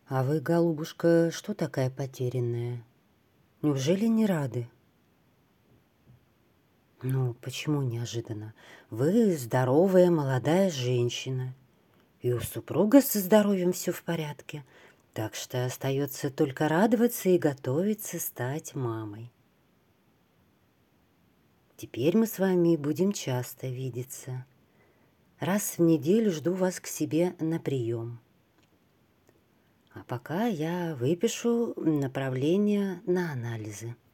А вы, голубушка, что такая потерянная? Неужели не рады? Ну, почему неожиданно? Вы здоровая молодая женщина, и у супруга со здоровьем все в порядке, так что остается только радоваться и готовиться стать мамой. Теперь мы с вами будем часто видеться. Раз в неделю жду вас к себе на прием. А пока я выпишу направление на анализы.